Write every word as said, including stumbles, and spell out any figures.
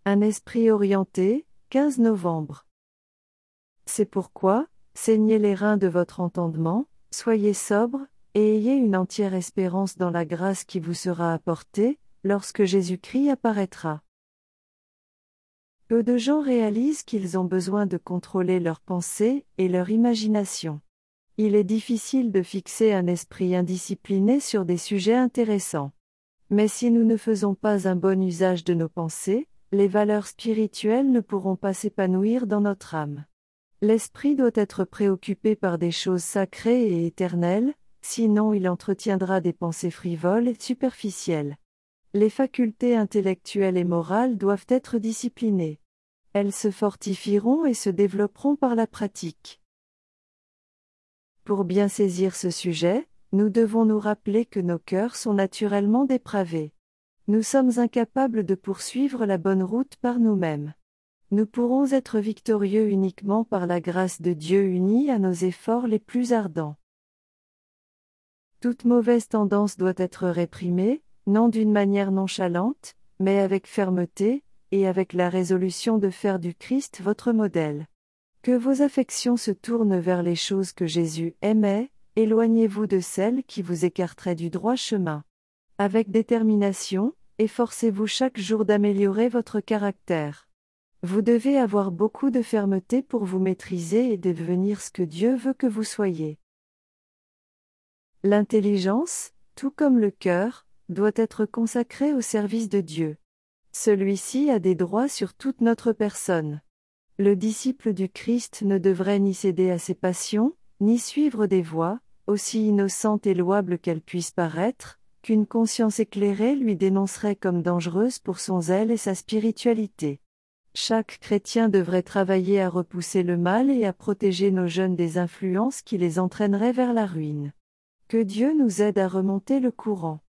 Un esprit orienté, quinze novembre. C'est pourquoi, saignez les reins de votre entendement, soyez sobre, et ayez une entière espérance dans la grâce qui vous sera apportée, lorsque Jésus-Christ apparaîtra. Peu de gens réalisent qu'ils ont besoin de contrôler leurs pensées et leur imagination. Il est difficile de fixer un esprit indiscipliné sur des sujets intéressants. Mais si nous ne faisons pas un bon usage de nos pensées, les valeurs spirituelles ne pourront pas s'épanouir dans notre âme. L'esprit doit être préoccupé par des choses sacrées et éternelles, sinon il entretiendra des pensées frivoles et superficielles. Les facultés intellectuelles et morales doivent être disciplinées. Elles se fortifieront et se développeront par la pratique. Pour bien saisir ce sujet, nous devons nous rappeler que nos cœurs sont naturellement dépravés. Nous sommes incapables de poursuivre la bonne route par nous-mêmes. Nous pourrons être victorieux uniquement par la grâce de Dieu unie à nos efforts les plus ardents. Toute mauvaise tendance doit être réprimée, non d'une manière nonchalante, mais avec fermeté, et avec la résolution de faire du Christ votre modèle. Que vos affections se tournent vers les choses que Jésus aimait, éloignez-vous de celles qui vous écarteraient du droit chemin. Avec détermination, efforcez-vous chaque jour d'améliorer votre caractère. Vous devez avoir beaucoup de fermeté pour vous maîtriser et devenir ce que Dieu veut que vous soyez. L'intelligence, tout comme le cœur, doit être consacrée au service de Dieu. Celui-ci a des droits sur toute notre personne. Le disciple du Christ ne devrait ni céder à ses passions, ni suivre des voies, aussi innocentes et louables qu'elles puissent paraître, qu'une conscience éclairée lui dénoncerait comme dangereuse pour son zèle et sa spiritualité. Chaque chrétien devrait travailler à repousser le mal et à protéger nos jeunes des influences qui les entraîneraient vers la ruine. Que Dieu nous aide à remonter le courant.